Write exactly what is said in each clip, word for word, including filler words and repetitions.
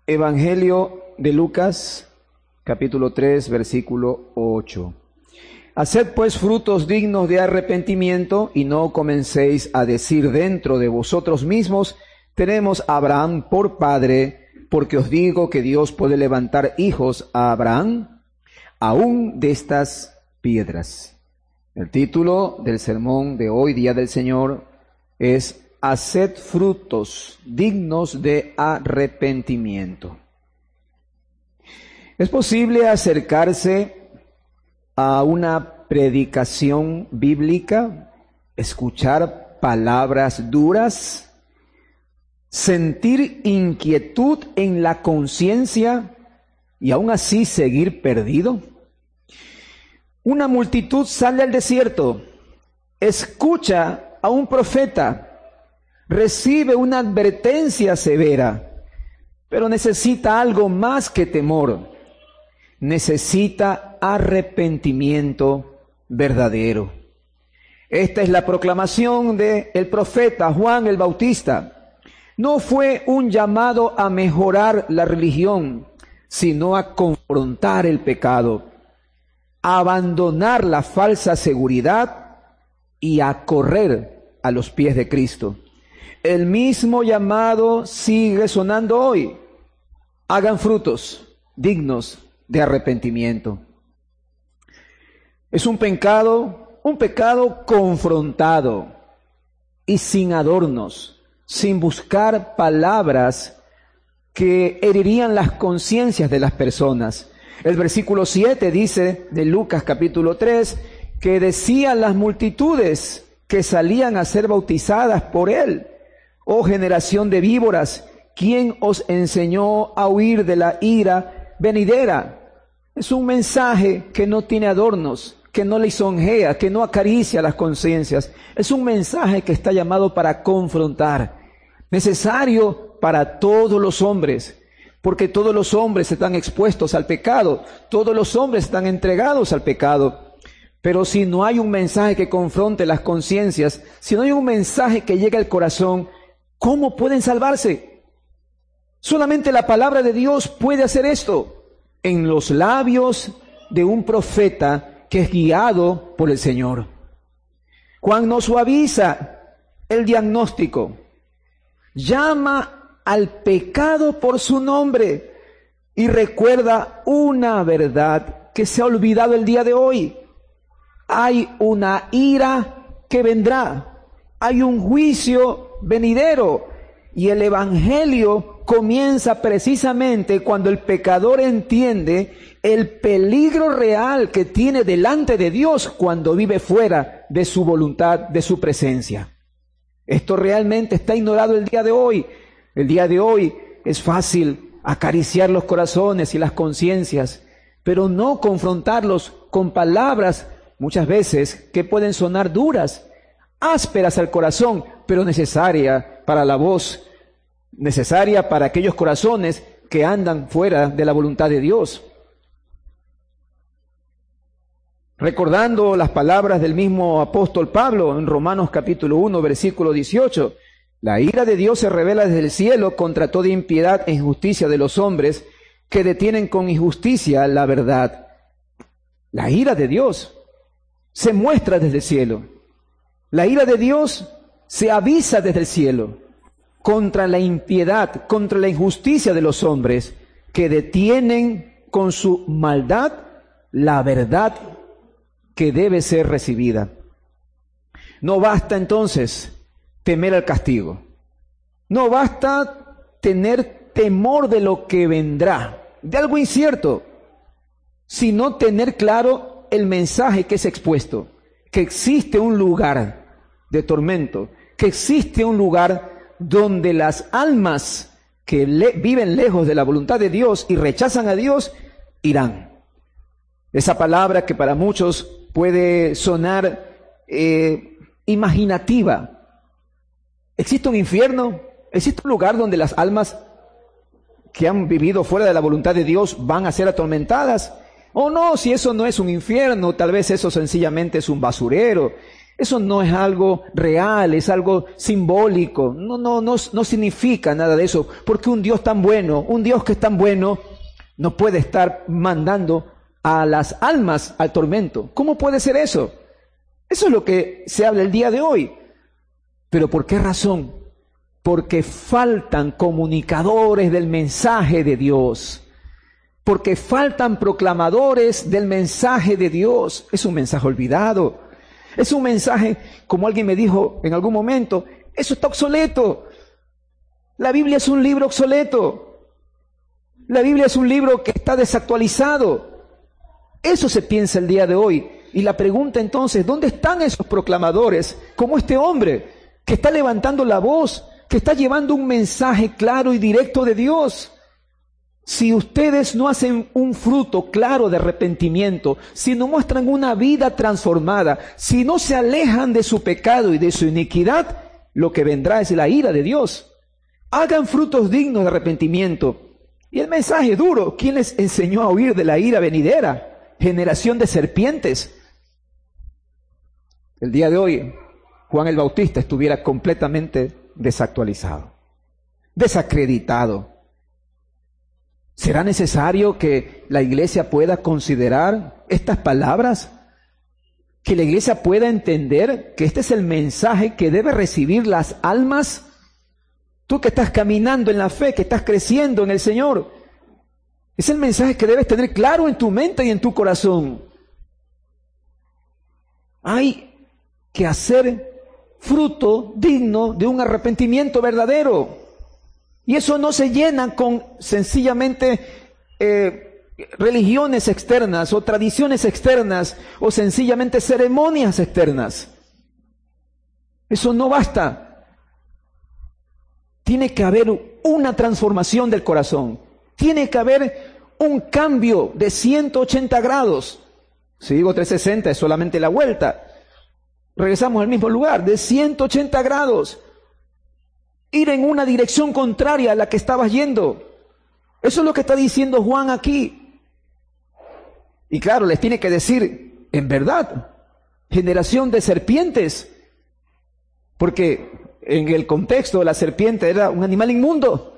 Evangelio de Lucas, capítulo tres, versículo ocho. Haced pues frutos dignos de arrepentimiento y no comencéis a decir dentro de vosotros mismos, tenemos a Abraham por padre, porque os digo que Dios puede levantar hijos a Abraham aún de estas piedras. El título del sermón de hoy, Día del Señor, es Haced frutos dignos de arrepentimiento. ¿Es posible acercarse a una predicación bíblica, escuchar palabras duras, sentir inquietud en la conciencia y aún así seguir perdido? Una multitud sale al desierto, escucha a un profeta, recibe una advertencia severa, pero necesita algo más que temor. Necesita arrepentimiento verdadero. Esta es la proclamación del profeta Juan el Bautista. No fue un llamado a mejorar la religión, sino a confrontar el pecado, a abandonar la falsa seguridad y a correr a los pies de Cristo. El mismo llamado sigue sonando hoy. Hagan frutos dignos de arrepentimiento. Es un pecado, un pecado confrontado y sin adornos, sin buscar palabras que herirían las conciencias de las personas. El versículo siete dice de Lucas capítulo tres que decían las multitudes que salían a ser bautizadas por él: oh generación de víboras, ¿quién os enseñó a huir de la ira venidera? Es un mensaje que no tiene adornos, que no lisonjea, que no acaricia las conciencias. Es un mensaje que está llamado para confrontar, necesario para todos los hombres, porque todos los hombres están expuestos al pecado, todos los hombres están entregados al pecado. Pero si no hay un mensaje que confronte las conciencias, si no hay un mensaje que llegue al corazón, ¿cómo pueden salvarse? Solamente la palabra de Dios puede hacer esto en los labios de un profeta que es guiado por el Señor. Juan nos suaviza el diagnóstico, llama al pecado por su nombre y recuerda una verdad que se ha olvidado el día de hoy. Hay una ira que vendrá, hay un juicio venidero, y el evangelio comienza precisamente cuando el pecador entiende el peligro real que tiene delante de Dios cuando vive fuera de su voluntad, de su presencia. Esto realmente está ignorado el día de hoy. El día de hoy es fácil acariciar los corazones y las conciencias, pero no confrontarlos con palabras muchas veces que pueden sonar duras, ásperas al corazón, pero necesaria para la voz, necesaria para aquellos corazones que andan fuera de la voluntad de Dios. Recordando las palabras del mismo apóstol Pablo en Romanos capítulo uno, versículo dieciocho, la ira de Dios se revela desde el cielo contra toda impiedad e injusticia de los hombres que detienen con injusticia la verdad. La ira de Dios se muestra desde el cielo. La ira de Dios se avisa desde el cielo contra la impiedad, contra la injusticia de los hombres que detienen con su maldad la verdad que debe ser recibida. No basta entonces temer al castigo. No basta tener temor de lo que vendrá, de algo incierto, sino tener claro el mensaje que es expuesto, que existe un lugar de tormento, que existe un lugar donde las almas que le, viven lejos de la voluntad de Dios y rechazan a Dios, irán. Esa palabra que para muchos puede sonar eh, imaginativa. ¿Existe un infierno? ¿Existe un lugar donde las almas que han vivido fuera de la voluntad de Dios van a ser atormentadas? Oh no, si eso no es un infierno, tal vez eso sencillamente es un basurero. Eso no es algo real, es algo simbólico. No, no, no, no significa nada de eso. Porque un Dios tan bueno, un Dios que es tan bueno, no puede estar mandando a las almas al tormento. ¿Cómo puede ser eso? Eso es lo que se habla el día de hoy. ¿Pero por qué razón? Porque faltan comunicadores del mensaje de Dios. Porque faltan proclamadores del mensaje de Dios. Es un mensaje olvidado. Es un mensaje, como alguien me dijo en algún momento, eso está obsoleto. La Biblia es un libro obsoleto. La Biblia es un libro que está desactualizado. Eso se piensa el día de hoy. Y la pregunta entonces, ¿dónde están esos proclamadores como este hombre que está levantando la voz, que está llevando un mensaje claro y directo de Dios? Si ustedes no hacen un fruto claro de arrepentimiento, si no muestran una vida transformada, si no se alejan de su pecado y de su iniquidad, lo que vendrá es la ira de Dios. Hagan frutos dignos de arrepentimiento. Y el mensaje duro, ¿quién les enseñó a huir de la ira venidera? Generación de serpientes. El día de hoy, Juan el Bautista estuviera completamente desactualizado, desacreditado. ¿Será necesario que la iglesia pueda considerar estas palabras? ¿Que la iglesia pueda entender que este es el mensaje que debe recibir las almas? Tú que estás caminando en la fe, que estás creciendo en el Señor, es el mensaje que debes tener claro en tu mente y en tu corazón. Hay que hacer fruto digno de un arrepentimiento verdadero. Y eso no se llena con sencillamente eh, religiones externas o tradiciones externas o sencillamente ceremonias externas. Eso no basta. Tiene que haber una transformación del corazón. Tiene que haber un cambio de ciento ochenta grados. Si digo trescientos sesenta es solamente la vuelta. Regresamos al mismo lugar, de ciento ochenta grados. Ir en una dirección contraria a la que estabas yendo. Eso es lo que está diciendo Juan aquí. Y claro, les tiene que decir, en verdad, generación de serpientes. Porque en el contexto la serpiente era un animal inmundo.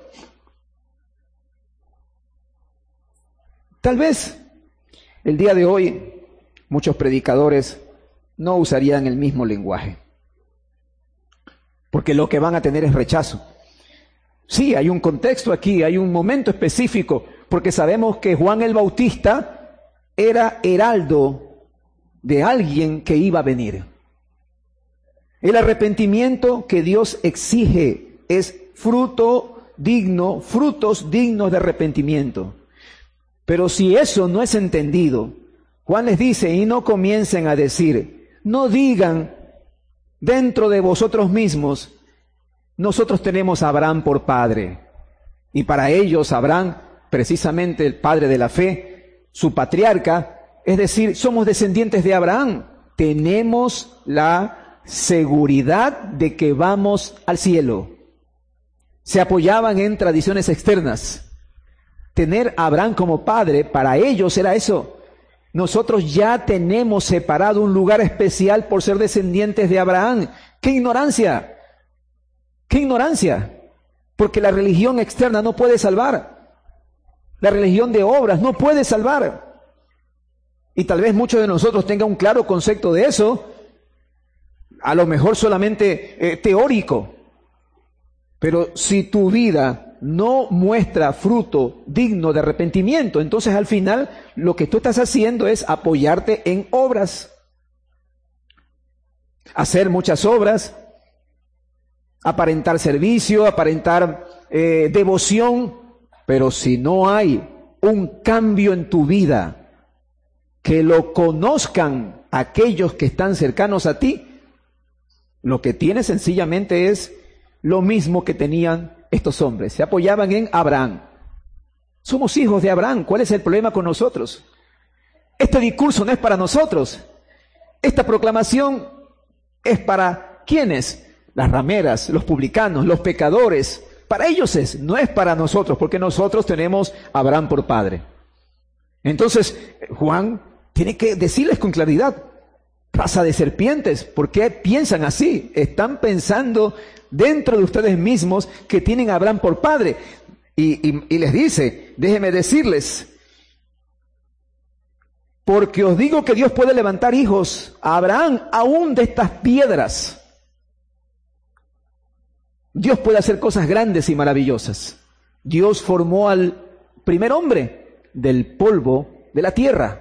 Tal vez el día de hoy muchos predicadores no usarían el mismo lenguaje. Porque lo que van a tener es rechazo. Sí, hay un contexto aquí, hay un momento específico, porque sabemos que Juan el Bautista era heraldo de alguien que iba a venir. El arrepentimiento que Dios exige es fruto digno, frutos dignos de arrepentimiento. Pero si eso no es entendido, Juan les dice, y no comiencen a decir, no digan dentro de vosotros mismos, nosotros tenemos a Abraham por padre. Y para ellos Abraham, precisamente el padre de la fe, su patriarca, es decir, somos descendientes de Abraham. Tenemos la seguridad de que vamos al cielo. Se apoyaban en tradiciones externas. Tener a Abraham como padre, para ellos era eso. Nosotros ya tenemos separado un lugar especial por ser descendientes de Abraham. ¡Qué ignorancia! ¡Qué ignorancia! Porque la religión externa no puede salvar. La religión de obras no puede salvar. Y tal vez muchos de nosotros tengan un claro concepto de eso, a lo mejor solamente eh, teórico. Pero si tu vida no muestra fruto digno de arrepentimiento, entonces al final lo que tú estás haciendo es apoyarte en obras. Hacer muchas obras, aparentar servicio, aparentar eh, devoción, pero si no hay un cambio en tu vida, que lo conozcan aquellos que están cercanos a ti, lo que tienes sencillamente es lo mismo que tenían estos hombres. Se apoyaban en Abraham. Somos hijos de Abraham. ¿Cuál es el problema con nosotros? Este discurso no es para nosotros. Esta proclamación es para ¿quiénes? Las rameras, los publicanos, los pecadores. Para ellos es, no es para nosotros, porque nosotros tenemos a Abraham por padre. Entonces, Juan tiene que decirles con claridad, raza de serpientes. ¿Por qué piensan así? Están pensando dentro de ustedes mismos que tienen a Abraham por padre. Y, y, y les dice, déjenme decirles, porque os digo que Dios puede levantar hijos a Abraham aún de estas piedras. Dios puede hacer cosas grandes y maravillosas. Dios formó al primer hombre del polvo de la tierra.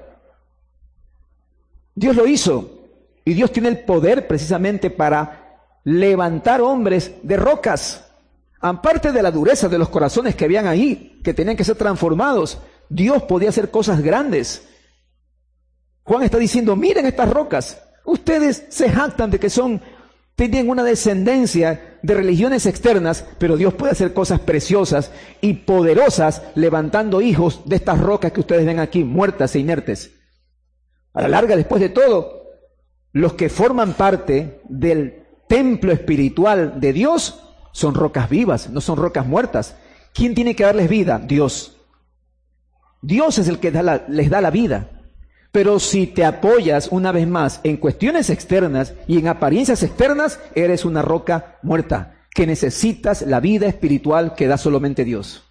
Dios lo hizo. Y Dios tiene el poder precisamente para levantar hombres de rocas. Aparte de la dureza de los corazones que habían ahí, que tenían que ser transformados, Dios podía hacer cosas grandes. Juan está diciendo, miren estas rocas. Ustedes se jactan de que son, tienen una descendencia de religiones externas, pero Dios puede hacer cosas preciosas y poderosas levantando hijos de estas rocas que ustedes ven aquí, muertas e inertes. A la larga, después de todo, los que forman parte del templo espiritual de Dios son rocas vivas, no son rocas muertas. ¿Quién tiene que darles vida? Dios. Dios es el que da la, les da la vida. Pero si te apoyas una vez más en cuestiones externas y en apariencias externas, eres una roca muerta, que necesitas la vida espiritual que da solamente Dios.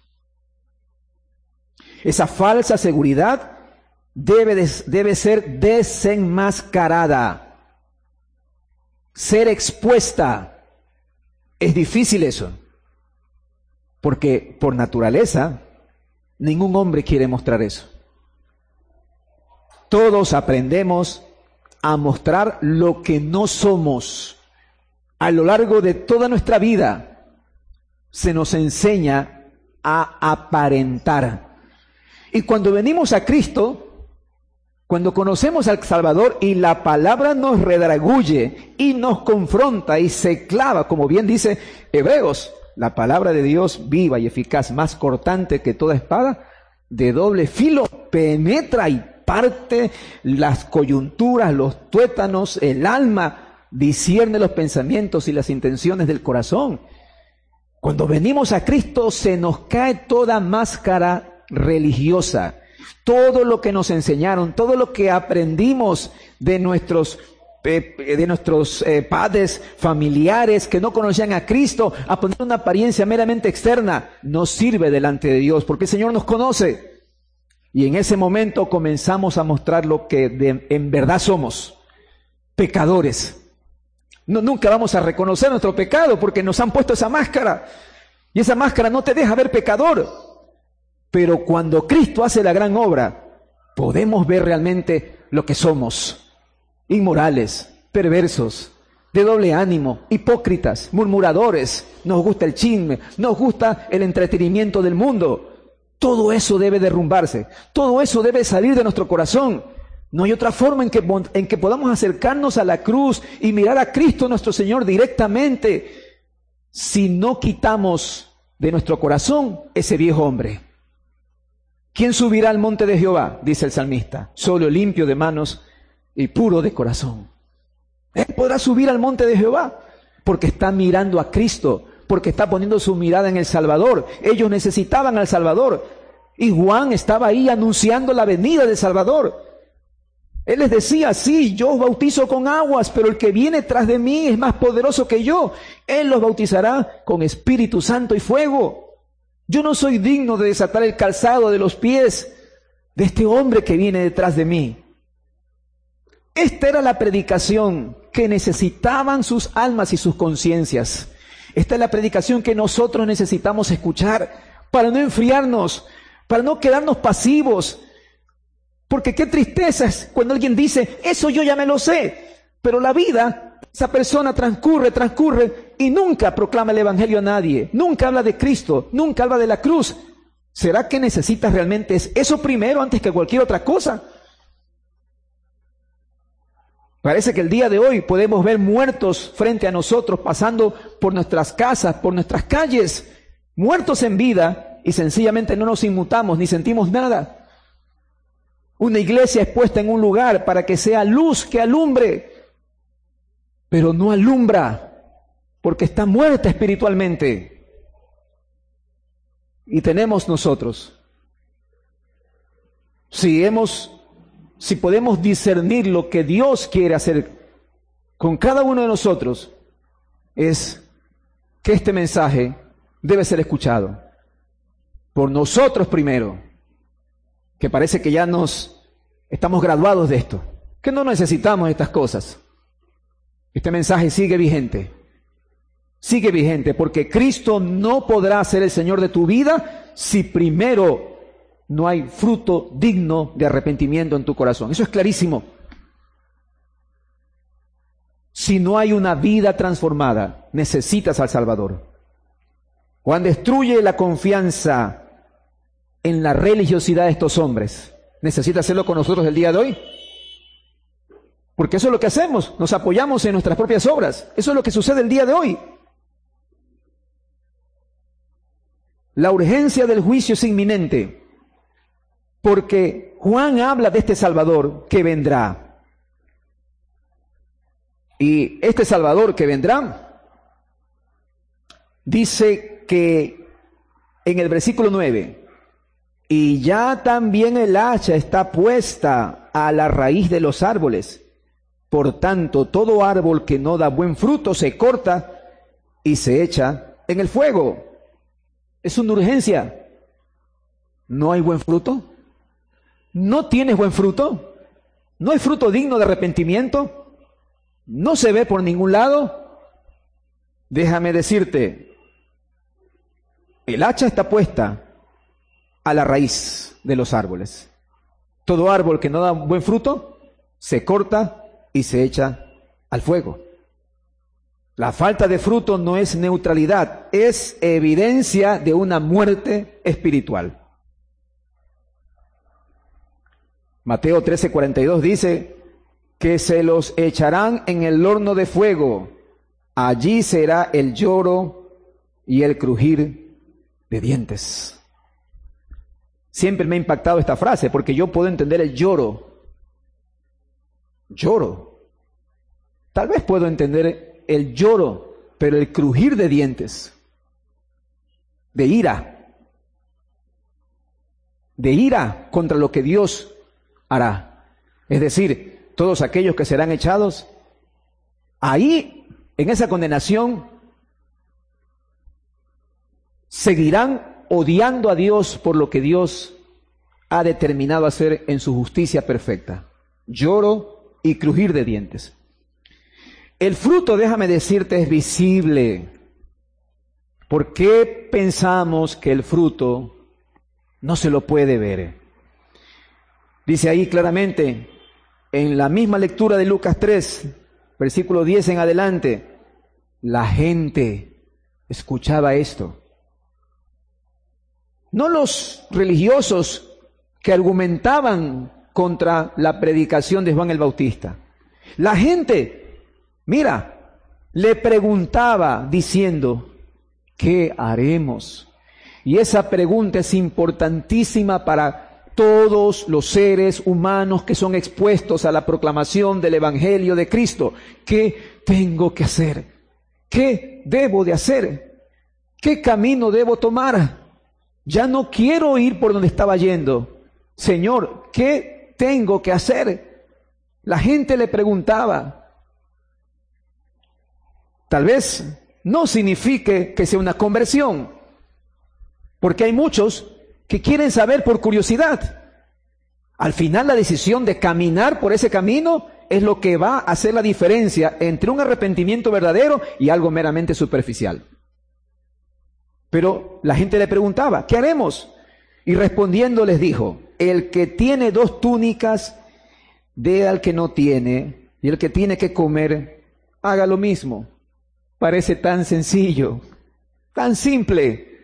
Esa falsa seguridad debe, de, debe ser desenmascarada. Ser expuesta. Es difícil eso, porque por naturaleza ningún hombre quiere mostrar eso. Todos aprendemos a mostrar lo que no somos. A lo largo de toda nuestra vida se nos enseña a aparentar. Y cuando venimos a Cristo, cuando conocemos al Salvador y la palabra nos redarguye y nos confronta y se clava, como bien dice Hebreos, la palabra de Dios viva y eficaz, más cortante que toda espada, de doble filo, penetra y parte las coyunturas, los tuétanos, el alma, discierne los pensamientos y las intenciones del corazón. Cuando venimos a Cristo se nos cae toda máscara religiosa. Todo lo que nos enseñaron, todo lo que aprendimos de nuestros, eh, de nuestros eh, padres familiares que no conocían a Cristo, a poner una apariencia meramente externa, no sirve delante de Dios, porque el Señor nos conoce. Y en ese momento comenzamos a mostrar lo que de, en verdad somos, pecadores. No, nunca vamos a reconocer nuestro pecado porque nos han puesto esa máscara. Y esa máscara no te deja ver pecador. Pero cuando Cristo hace la gran obra, podemos ver realmente lo que somos. Inmorales, perversos, de doble ánimo, hipócritas, murmuradores. Nos gusta el chisme, nos gusta el entretenimiento del mundo. Todo eso debe derrumbarse. Todo eso debe salir de nuestro corazón. No hay otra forma en que, en que podamos acercarnos a la cruz y mirar a Cristo nuestro Señor directamente si no quitamos de nuestro corazón ese viejo hombre. ¿Quién subirá al monte de Jehová? Dice el salmista. Solo limpio de manos y puro de corazón. Él podrá subir al monte de Jehová porque está mirando a Cristo, porque está poniendo su mirada en el Salvador. Ellos necesitaban al Salvador y Juan estaba ahí anunciando la venida del Salvador. Él les decía, sí, yo os bautizo con aguas, pero el que viene tras de mí es más poderoso que yo. Él los bautizará con Espíritu Santo y fuego. Yo no soy digno de desatar el calzado de los pies de este hombre que viene detrás de mí. Esta era la predicación que necesitaban sus almas y sus conciencias. Esta es la predicación que nosotros necesitamos escuchar para no enfriarnos, para no quedarnos pasivos. Porque qué tristeza es cuando alguien dice, eso yo ya me lo sé, pero la vida, esa persona transcurre, transcurre y nunca proclama el Evangelio a nadie, nunca habla de Cristo, nunca habla de la cruz. ¿Será que necesitas realmente eso primero antes que cualquier otra cosa? Parece que el día de hoy podemos ver muertos frente a nosotros, pasando por nuestras casas, por nuestras calles, muertos en vida, y sencillamente no nos inmutamos ni sentimos nada. Una iglesia es puesta en un lugar para que sea luz que alumbre, pero no alumbra porque está muerta espiritualmente. Y tenemos nosotros, si hemos si podemos discernir lo que Dios quiere hacer con cada uno de nosotros, es que este mensaje debe ser escuchado por nosotros primero, que parece que ya nos estamos graduados de esto, que no necesitamos estas cosas. Este mensaje sigue vigente, sigue vigente, porque Cristo no podrá ser el Señor de tu vida si primero no hay fruto digno de arrepentimiento en tu corazón. Eso es clarísimo. Si no hay una vida transformada, necesitas al Salvador. Juan destruye la confianza en la religiosidad de estos hombres. ¿Necesita hacerlo con nosotros el día de hoy? Porque eso es lo que hacemos, nos apoyamos en nuestras propias obras. Eso es lo que sucede el día de hoy. La urgencia del juicio es inminente, porque Juan habla de este Salvador que vendrá. Y este Salvador que vendrá, dice que en el versículo nueve, y ya también el hacha está puesta a la raíz de los árboles. Por tanto, todo árbol que no da buen fruto se corta y se echa en el fuego. Es una urgencia. ¿No hay buen fruto? ¿No tienes buen fruto? ¿No hay fruto digno de arrepentimiento? ¿No se ve por ningún lado? Déjame decirte, el hacha está puesta a la raíz de los árboles. Todo árbol que no da buen fruto se corta y se echa al fuego. La falta de fruto no es neutralidad, es evidencia de una muerte espiritual. Mateo trece cuarenta y dos dice que se los echarán en el horno de fuego. Allí será el lloro y el crujir de dientes. Siempre me ha impactado esta frase porque yo puedo entender el lloro. Lloro. Tal vez puedo entender el lloro, pero el crujir de dientes, de ira, de ira contra lo que Dios hará. Es decir, todos aquellos que serán echados, ahí, en esa condenación, seguirán odiando a Dios por lo que Dios ha determinado hacer en su justicia perfecta. Lloro y crujir de dientes. El fruto, déjame decirte, es visible. ¿Por qué pensamos que el fruto no se lo puede ver? Dice ahí claramente, en la misma lectura de Lucas tres, versículo diez en adelante, la gente escuchaba esto. No los religiosos que argumentaban contra la predicación de Juan el Bautista. La gente, mira, le preguntaba diciendo, ¿qué haremos? Y esa pregunta es importantísima para todos los seres humanos que son expuestos a la proclamación del Evangelio de Cristo. ¿Qué tengo que hacer? ¿Qué debo de hacer? ¿Qué camino debo tomar? Ya no quiero ir por donde estaba yendo. Señor, ¿qué tengo que hacer? La gente le preguntaba. Tal vez no signifique que sea una conversión, porque hay muchos que quieren saber por curiosidad. Al final, la decisión de caminar por ese camino es lo que va a hacer la diferencia entre un arrepentimiento verdadero y algo meramente superficial. Pero la gente le preguntaba, ¿qué haremos? Y respondiendo les dijo, el que tiene dos túnicas, dé al que no tiene, y el que tiene que comer, haga lo mismo. Parece tan sencillo, tan simple.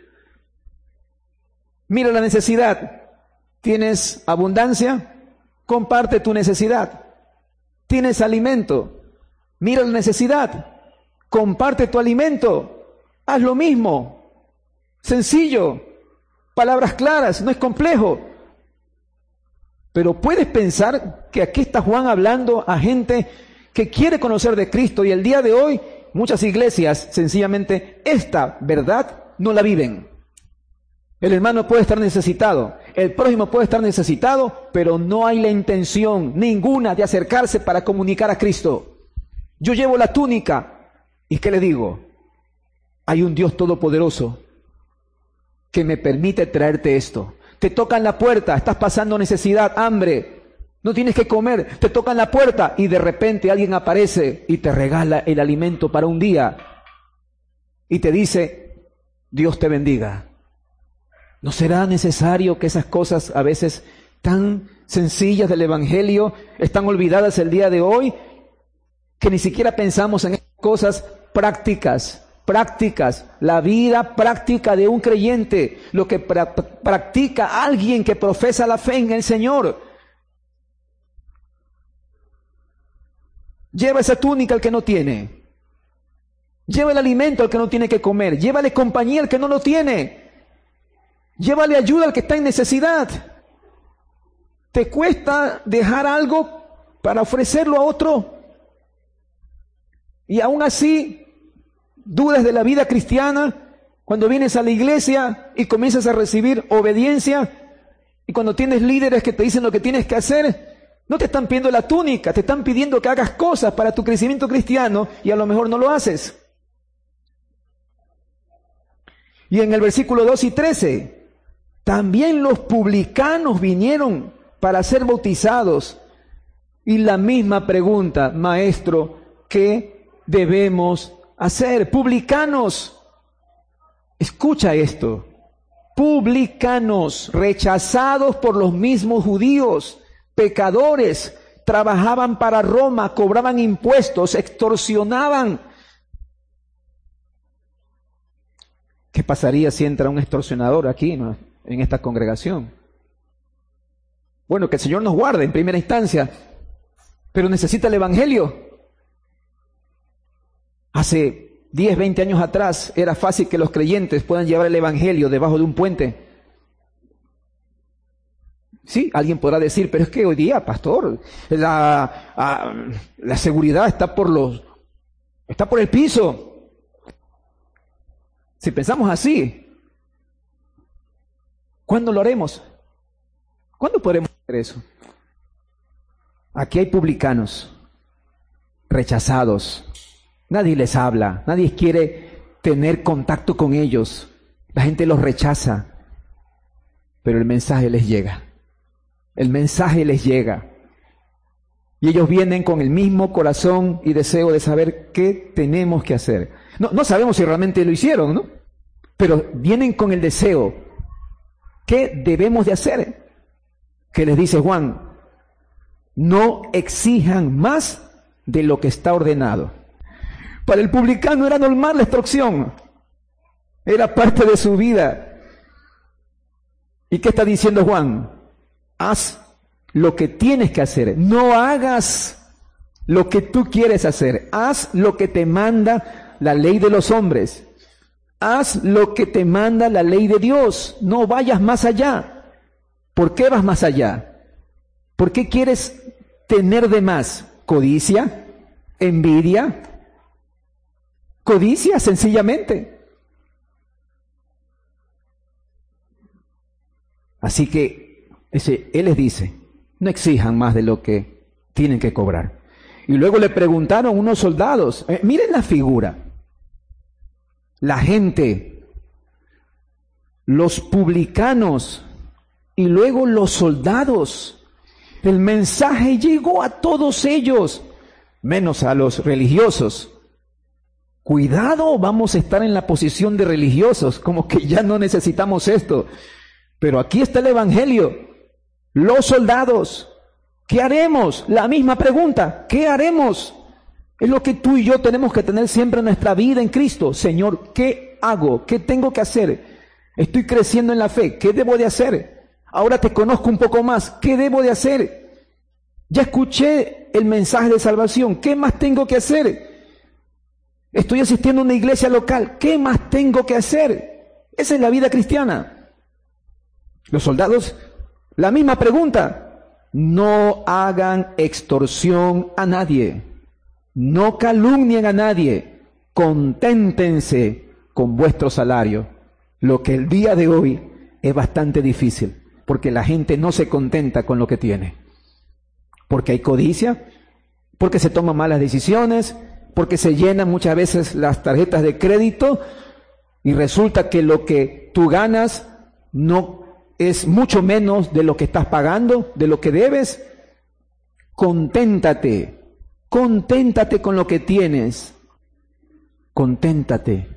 Mira la necesidad. ¿Tienes abundancia? Comparte tu necesidad. ¿Tienes alimento? Mira la necesidad. Comparte tu alimento. Haz lo mismo. Sencillo. Palabras claras, no es complejo. Pero puedes pensar que aquí está Juan hablando a gente que quiere conocer de Cristo, y el día de hoy muchas iglesias sencillamente esta verdad no la viven. El hermano puede estar necesitado, el prójimo puede estar necesitado, pero no hay la intención ninguna de acercarse para comunicar a Cristo. Yo llevo la túnica, ¿y qué le digo? Hay un Dios todopoderoso que me permite traerte esto. Te tocan la puerta, estás pasando necesidad, hambre, no tienes que comer, te tocan la puerta y de repente alguien aparece y te regala el alimento para un día y te dice, Dios te bendiga. ¿No será necesario que esas cosas a veces tan sencillas del Evangelio están olvidadas el día de hoy? Que ni siquiera pensamos en esas cosas prácticas, prácticas, la vida práctica de un creyente, lo que pra- practica alguien que profesa la fe en el Señor. Lleva esa túnica al que no tiene. Lleva el alimento al que no tiene que comer. Llévale compañía al que no lo tiene. Llévale ayuda al que está en necesidad. ¿Te cuesta dejar algo para ofrecerlo a otro? Y aún así, dudas de la vida cristiana, cuando vienes a la iglesia y comienzas a recibir obediencia, y cuando tienes líderes que te dicen lo que tienes que hacer, no te están pidiendo la túnica, te están pidiendo que hagas cosas para tu crecimiento cristiano y a lo mejor no lo haces. Y en el versículo dos y trece, también los publicanos vinieron para ser bautizados. Y la misma pregunta, maestro, ¿qué debemos hacer? Publicanos, escucha esto, publicanos, rechazados por los mismos judíos, pecadores, trabajaban para Roma, cobraban impuestos, extorsionaban. ¿Qué pasaría si entra un extorsionador aquí, ¿no?, en esta congregación? Bueno, que el Señor nos guarde en primera instancia, pero necesita el Evangelio. Hace diez, veinte años atrás era fácil que los creyentes puedan llevar el Evangelio debajo de un puente. Sí, alguien podrá decir, pero es que hoy día, pastor, la, a, la seguridad está por los, está por el piso. Si pensamos así, ¿cuándo lo haremos? ¿Cuándo podremos hacer eso? Aquí hay publicanos rechazados. Nadie les habla, nadie quiere tener contacto con ellos. La gente los rechaza, pero el mensaje les llega. El mensaje les llega. Y ellos vienen con el mismo corazón y deseo de saber qué tenemos que hacer. No, no sabemos si realmente lo hicieron, ¿no? Pero vienen con el deseo. ¿Qué debemos de hacer? Que les dice Juan, no exijan más de lo que está ordenado. Para el publicano era normal la extorsión. Era parte de su vida. ¿Y qué está diciendo Juan? Haz lo que tienes que hacer. No hagas lo que tú quieres hacer. Haz lo que te manda la ley de los hombres. Haz lo que te manda la ley de Dios. No vayas más allá. ¿Por qué vas más allá? ¿Por qué quieres tener de más? ¿Codicia? ¿Envidia? Codicia, sencillamente. Así que ese, Él les dice, no exijan más de lo que tienen que cobrar. Y luego le preguntaron unos soldados, eh, miren la figura, la gente, los publicanos y luego los soldados. El mensaje llegó a todos ellos, menos a los religiosos. Cuidado, vamos a estar en la posición de religiosos, como que ya no necesitamos esto. Pero aquí está el Evangelio. Los soldados, ¿qué haremos? La misma pregunta, ¿qué haremos? Es lo que tú y yo tenemos que tener siempre en nuestra vida en Cristo. Señor, ¿qué hago? ¿Qué tengo que hacer? Estoy creciendo en la fe, ¿qué debo de hacer? Ahora te conozco un poco más, ¿qué debo de hacer? Ya escuché el mensaje de salvación, ¿qué más tengo que hacer? Estoy asistiendo a una iglesia local, ¿qué más tengo que hacer? Esa es la vida cristiana. Los soldados, la misma pregunta. No hagan extorsión a nadie. No calumnien a nadie. Conténtense con vuestro salario. Lo que el día de hoy es bastante difícil. porque la gente no se contenta con lo que tiene. Porque hay codicia, porque se toman malas decisiones, porque se llenan muchas veces las tarjetas de crédito y resulta que lo que tú ganas no es mucho menos de lo que estás pagando, de lo que debes. Conténtate, conténtate con lo que tienes, conténtate.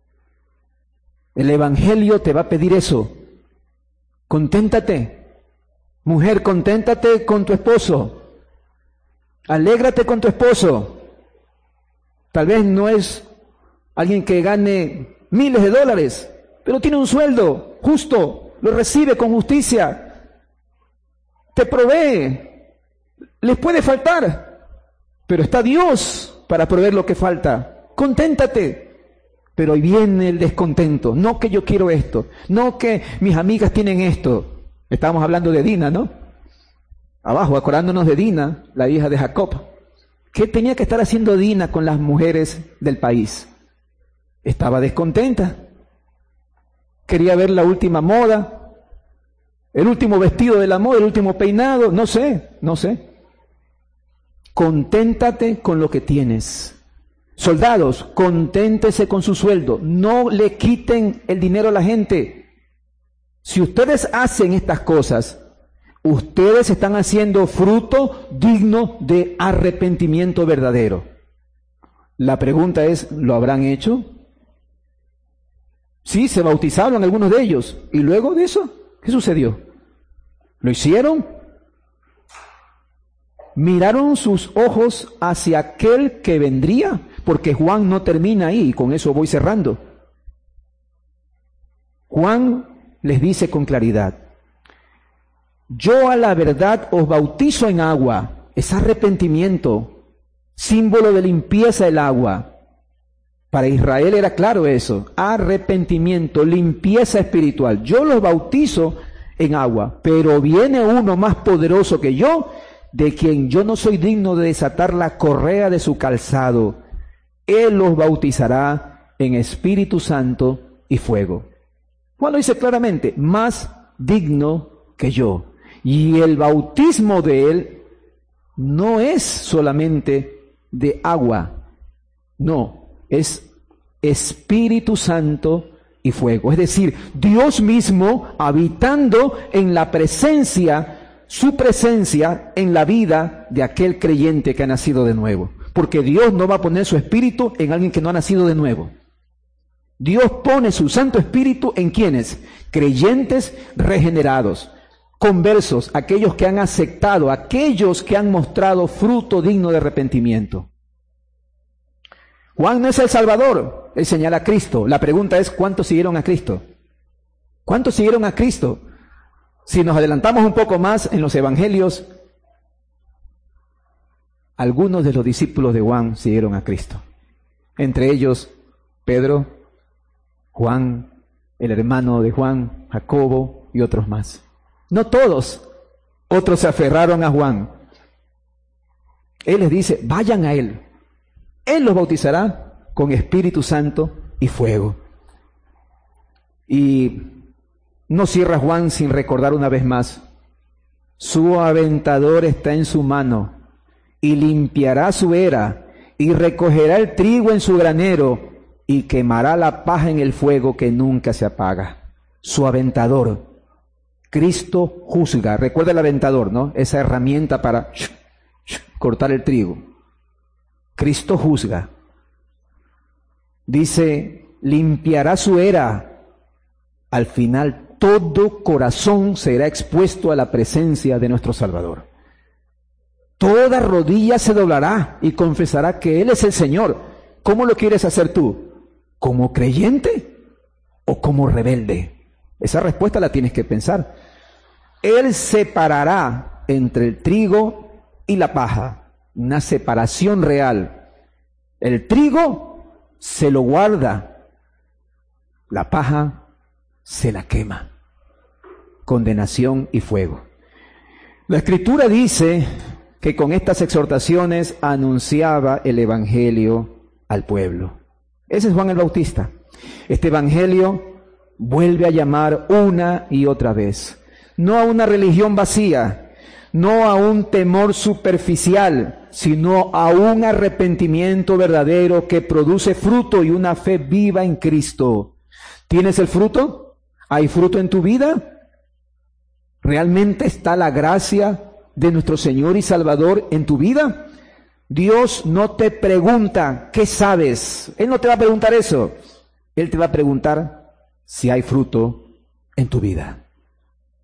El Evangelio te va a pedir eso. Conténtate. Mujer, conténtate con tu esposo. Alégrate con tu esposo. Tal vez no es alguien que gane miles de dólares, pero tiene un sueldo justo, lo recibe con justicia, te provee. Les puede faltar, pero está Dios para proveer lo que falta. Conténtate. Pero ahí viene el descontento. No que yo quiero esto, no que mis amigas tienen esto. Estábamos hablando de Dina, ¿no? Abajo, acordándonos de Dina, la hija de Jacob. ¿Qué tenía que estar haciendo Dina con las mujeres del país? Estaba descontenta. Quería ver la última moda, el último vestido de la moda, el último peinado, no sé, no sé. Conténtate con lo que tienes. Soldados, conténtese con su sueldo. No le quiten el dinero a la gente. Si ustedes hacen estas cosas, ustedes están haciendo fruto digno de arrepentimiento verdadero. La pregunta es, ¿lo habrán hecho? Sí, se bautizaron algunos de ellos. ¿Y luego de eso? ¿Qué sucedió? ¿Lo hicieron? Miraron sus ojos hacia aquel que vendría, porque Juan no termina ahí, y con eso voy cerrando. Juan les dice con claridad, yo a la verdad os bautizo en agua, es arrepentimiento, símbolo de limpieza del agua. Para Israel era claro eso, arrepentimiento, limpieza espiritual. Yo los bautizo en agua, pero viene uno más poderoso que yo, de quien yo no soy digno de desatar la correa de su calzado. Él los bautizará en Espíritu Santo y fuego. Juan lo dice claramente, más digno que yo. Y el bautismo de él no es solamente de agua, no, es Espíritu Santo y fuego. Es decir, Dios mismo habitando en la presencia, su presencia en la vida de aquel creyente que ha nacido de nuevo. Porque Dios no va a poner su espíritu en alguien que no ha nacido de nuevo. Dios pone su Santo Espíritu en quienes, creyentes regenerados, conversos, aquellos que han aceptado, aquellos que han mostrado fruto digno de arrepentimiento. Juan no es el Salvador, él señala a Cristo. La pregunta es, ¿cuántos siguieron a Cristo? ¿Cuántos siguieron a Cristo? Si nos adelantamos un poco más en los evangelios, algunos de los discípulos de Juan siguieron a Cristo. Entre ellos, Pedro, Juan, el hermano de Juan, Jacobo y otros más. No todos, otros se aferraron a Juan. Él les dice, vayan a él. Él los bautizará con Espíritu Santo y fuego. Y no cierra Juan sin recordar una vez más, su aventador está en su mano y limpiará su era y recogerá el trigo en su granero y quemará la paja en el fuego que nunca se apaga. Su aventador, Cristo juzga. Recuerda el aventador, ¿no? Esa herramienta para cortar el trigo. Cristo juzga. Dice, limpiará su era. Al final, todo corazón será expuesto a la presencia de nuestro Salvador. Toda rodilla se doblará y confesará que Él es el Señor. ¿Cómo lo quieres hacer tú? ¿Como creyente o como rebelde? Esa respuesta la tienes que pensar. Él separará entre el trigo y la paja. Una separación real. El trigo se lo guarda. La paja se la quema. Condenación y fuego. La Escritura dice que con estas exhortaciones anunciaba el Evangelio al pueblo. Ese es Juan el Bautista. Este Evangelio vuelve a llamar una y otra vez. no a una religión vacía, no a un temor superficial, sino a un arrepentimiento verdadero que produce fruto y una fe viva en Cristo. ¿Tienes el fruto? ¿Hay fruto en tu vida? ¿Realmente está la gracia de nuestro Señor y Salvador en tu vida? Dios no te pregunta, ¿qué sabes? Él no te va a preguntar eso. Él te va a preguntar si hay fruto en tu vida.